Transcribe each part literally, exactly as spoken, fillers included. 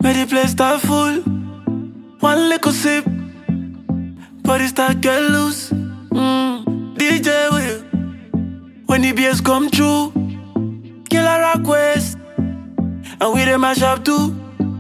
Made the place start full. One little sip, body start get loose. Mm. D J Will, when the bass come through, Killer Rock West, and we dey mash up too.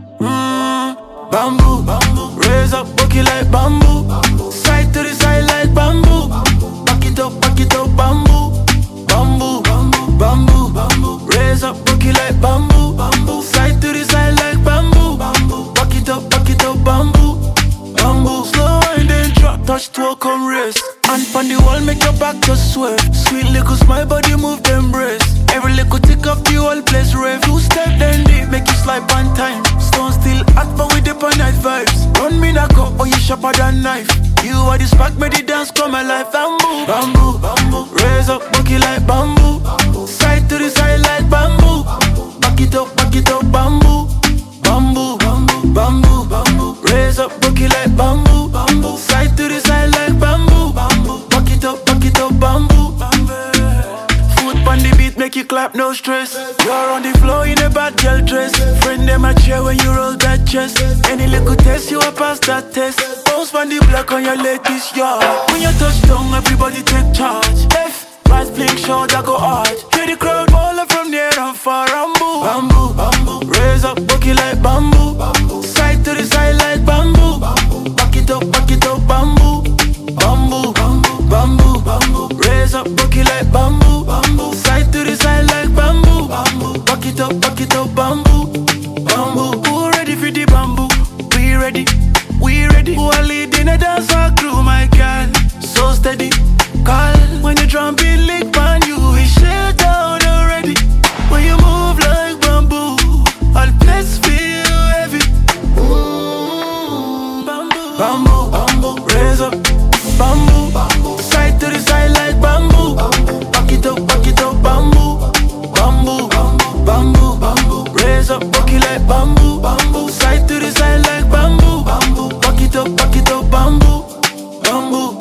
Mm. Bamboo, bamboo, raise up, bucky like bamboo. bamboo. Side to the side like bamboo. bamboo. Back it up, back it up, bamboo. Bamboo, bamboo, bamboo, bamboo. Raise up, bucky like bamboo. bamboo. Side to the side like bamboo. bamboo. Back it up, back it up, bamboo. Bamboo, slow and then drop, touch toe, come race. And on the wall, make your back just swerve. Sweet little smile, body move, them brace. Every little tick of the whole place rave. Two step, then deep, make you slide on time. Stone still hot, but with the pan night vibes. Run me knock up, or you sharper than knife. You are the spark, make the dance come alive. Bamboo, bamboo, bamboo. Raise up, bucky like bamboo. bamboo. Side to the side like bamboo. bamboo. Back it up, back it up, bamboo. Bamboo, bamboo, bamboo, bamboo. Raise up, bucky like bamboo. bamboo. Side to the side like bamboo. bamboo. Back it up, back it up, bamboo. Foot on the beat, make you clap, no stress. You're on the floor in a bad girl dress. Friend them a cheer when you roll that chest. Any little test, you a pass that test. Bounce on the block on your latest yard. When you touch down, everybody take charge. Left, right, blink, short, I go hard. Hear the crowd all up from near and far. Bamboo, bamboo, bamboo. Raise up, bucky like bamboo. bamboo. Side to the side like bamboo. bamboo. Back it up, back it up, bamboo. Bamboo, bamboo, bamboo, bamboo. Raise up, bucky like bamboo. bamboo. Side to the side like bamboo. bamboo. Back it up, back it up, bamboo. Bamboo. Who ready for the bamboo? We ready, we ready. Who are leading a dance or crew, my girl? So steady, call. When the drum beat lick on you, we shut down already. When you move like bamboo, all place feel heavy. Mm. Bamboo, bamboo, bamboo. Raise up, bamboo. bamboo. Side to the side like bamboo. bamboo. Back it up, back it up, bamboo. Bamboo, bamboo, bamboo, bamboo. Raise up, bucky like bamboo. bamboo. Side to the side like bamboo. bamboo. Back it up, back it up, bamboo. Bamboo.